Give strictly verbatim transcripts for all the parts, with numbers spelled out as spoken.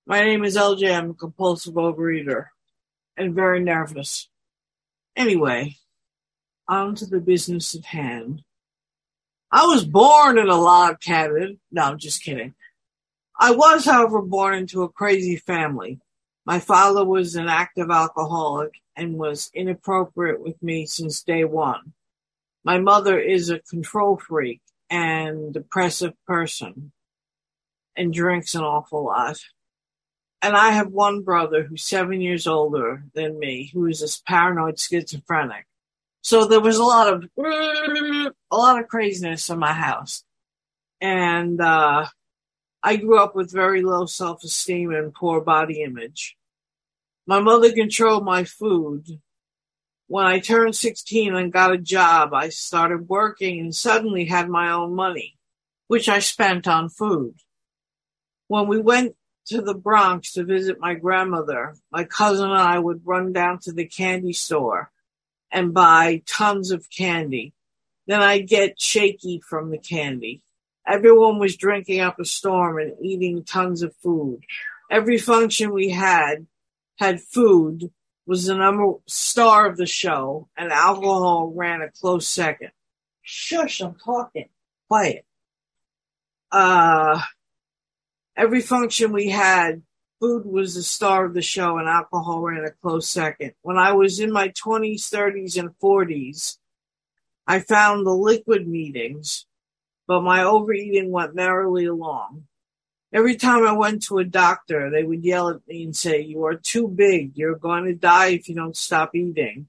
My name is L J. I'm a compulsive overeater and very nervous. Anyway, on to the business at hand. I was born in a log cabin. No, I'm just kidding. I was, however, born into a crazy family. My father was an active alcoholic and was inappropriate with me since day one. My mother is a control freak and depressive person and drinks an awful lot. And I have one brother who's seven years older than me, who is a paranoid schizophrenic. So there was a lot of a lot of craziness in my house. And uh, I grew up with very low self-esteem and poor body image. My mother controlled my food. When I turned sixteen and got a job, I started working and suddenly had my own money, which I spent on food. When we went to the Bronx to visit my grandmother, my cousin and I would run down to the candy store and buy tons of candy. Then I'd get shaky from the candy. Everyone was drinking up a storm and eating tons of food. Every function we had had food, was the number star of the show, and alcohol ran a close second. Shush, I'm talking. Quiet. Uh, every function we had, food was the star of the show, and alcohol ran a close second. When I was in my twenties, thirties, and forties, I found the liquid meetings, but my overeating went merrily along. Every time I went to a doctor, they would yell at me and say, "You are too big. You're going to die if you don't stop eating."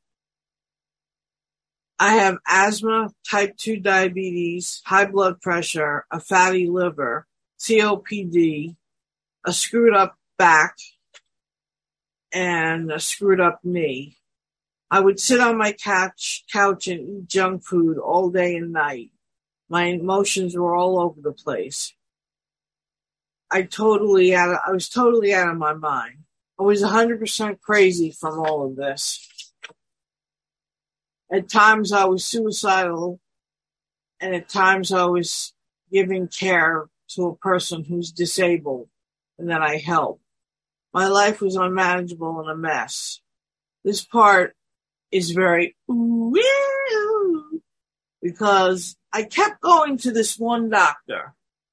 I have asthma, type two diabetes, high blood pressure, a fatty liver, C O P D, a screwed up back, and a screwed up knee. I would sit on my couch, couch and eat junk food all day and night. My emotions were all over the place. I totally out of, I was totally out of my mind. I was one hundred percent crazy from all of this. At times I was suicidal, and at times I was giving care to a person who's disabled and that I help. My life was unmanageable and a mess. This part is very ooh, because I kept going to this one doctor,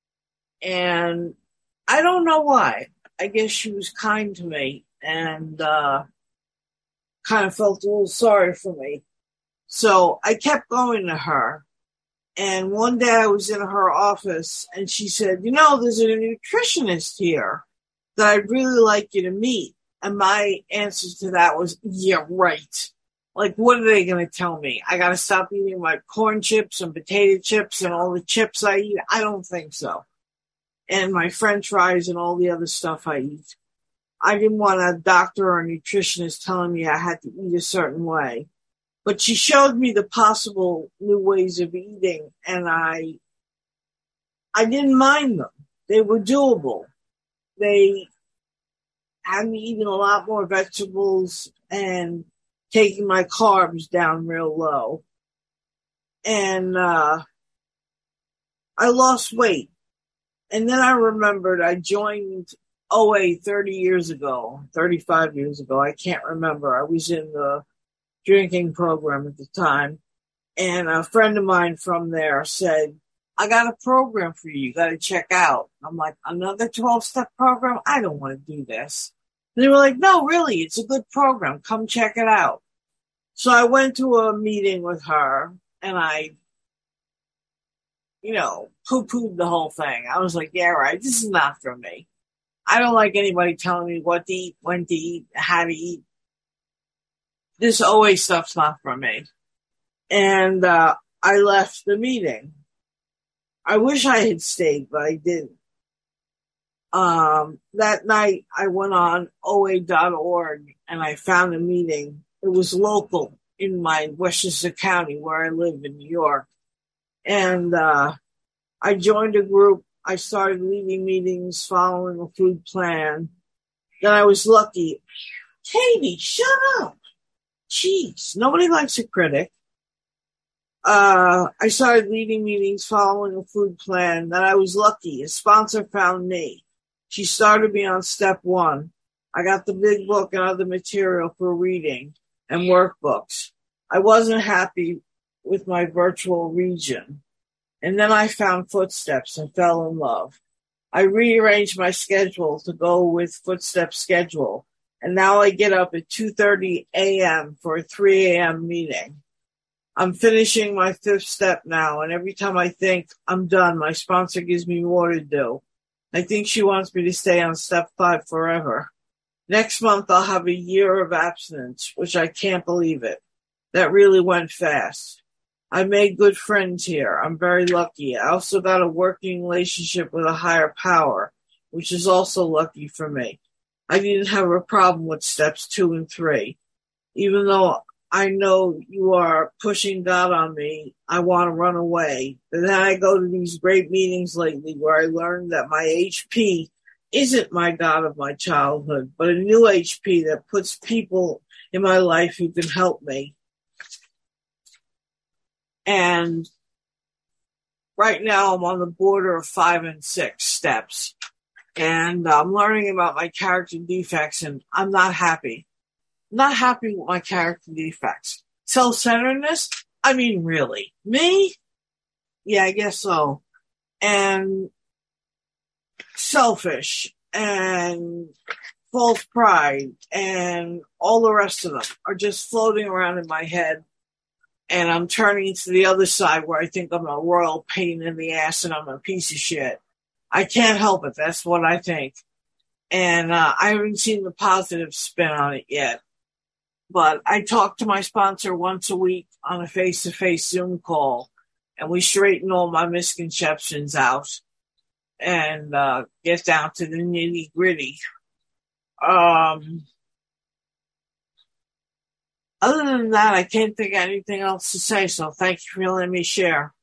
and I don't know why. I guess she was kind to me and uh, kind of felt a little sorry for me. So I kept going to her. And one day I was in her office and she said, "You know, there's a nutritionist here that I'd really like you to meet." And my answer to that was, "Yeah, right." Like, what are they going to tell me? I got to stop eating my corn chips and potato chips and all the chips I eat? I don't think so. And my french fries and all the other stuff I eat. I didn't want a doctor or a nutritionist telling me I had to eat a certain way. But she showed me the possible new ways of eating, and I I didn't mind them. They were doable. They had me eating a lot more vegetables and taking my carbs down real low. And uh, I lost weight. And then I remembered I joined O A thirty years ago, thirty-five years ago. I can't remember. I was in the drinking program at the time. And a friend of mine from there said, "I got a program for you. You got to check out." I'm like, "Another twelve-step program? I don't want to do this." And they were like, "No, really, it's a good program. Come check it out." So I went to a meeting with her, and I you know, poo-pooed the whole thing. I was like, "Yeah, right, this is not for me. I don't like anybody telling me what to eat, when to eat, how to eat. This O A stuff's not for me." And uh, I left the meeting. I wish I had stayed, but I didn't. Um, that night, I went on O A dot org, and I found a meeting. It was local in my Westchester County, where I live in New York. And uh, I joined a group. I started leading meetings, following a food plan. Then I was lucky. Katie, shut up. Jeez, nobody likes a critic. Uh, I started leading meetings, following a food plan. Then I was lucky. A sponsor found me. She started me on step one. I got the big book and other material for reading and workbooks. I wasn't happy with my virtual region. And then I found Footsteps and fell in love. I rearranged my schedule to go with Footsteps' schedule. And now I get up at two thirty a.m. for a three a.m. meeting. I'm finishing my fifth step now, and every time I think I'm done, my sponsor gives me more to do. I think she wants me to stay on step five forever. Next month, I'll have a year of abstinence, which I can't believe it. That really went fast. I made good friends here. I'm very lucky. I also got a working relationship with a higher power, which is also lucky for me. I didn't have a problem with steps two and three. Even though I know you are pushing God on me, I want to run away. But then I go to these great meetings lately where I learned that my H P isn't my God of my childhood, but a new H P that puts people in my life who can help me. And right now I'm on the border of five and six steps. And I'm learning about my character defects, and I'm not happy. Not happy with my character defects. Self-centeredness? I mean, really? Me? Yeah, I guess so. And selfish and false pride and all the rest of them are just floating around in my head. And I'm turning to the other side where I think I'm a royal pain in the ass and I'm a piece of shit. I can't help it. That's what I think. And uh, I haven't seen the positive spin on it yet. But I talk to my sponsor once a week on a face-to-face Zoom call, and we straighten all my misconceptions out and uh, get down to the nitty-gritty. Um, other than that, I can't think of anything else to say, so thank you for letting me share.